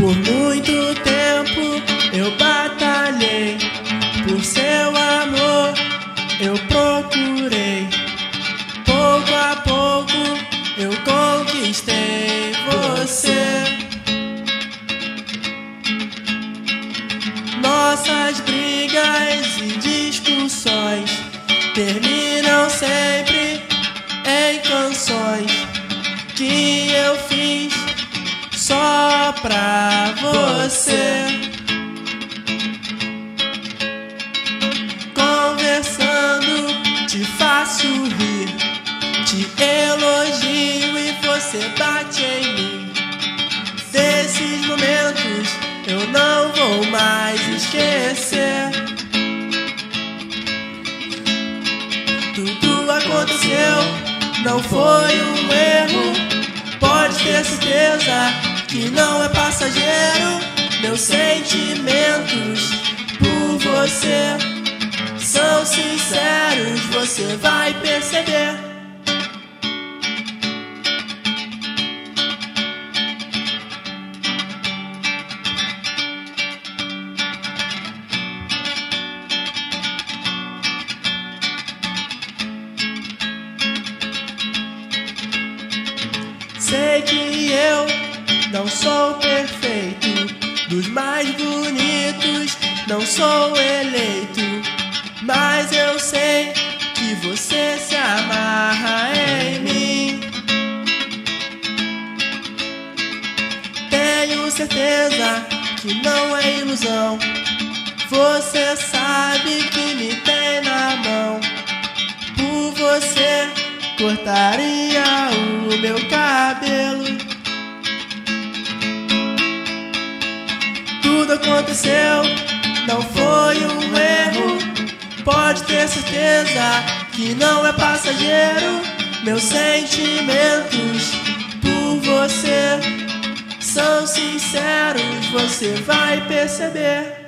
Por muito tempo eu batalhei, por seu amor eu procurei. Pouco a pouco eu conquistei você. Nossas brigas e discussões terminam sempre em canções que eu fiz só pra você. Conversando te faço rir, te elogio e você bate em mim. Desses momentos eu não vou mais esquecer. Tudo aconteceu, não foi um erro. Pode ter certeza que não é passageiro. Meus sentimentos por você são sinceros, você vai perceber. Sei que eu não sou perfeito, dos mais bonitos não sou eleito, mas eu sei que você se amarra em mim. Tenho certeza que não é ilusão, você sabe que me tem na mão. Por você cortaria o meu cabelo. Tudo aconteceu, não foi um erro. Pode ter certeza que não é passageiro. Meus sentimentos por você são sinceros, você vai perceber.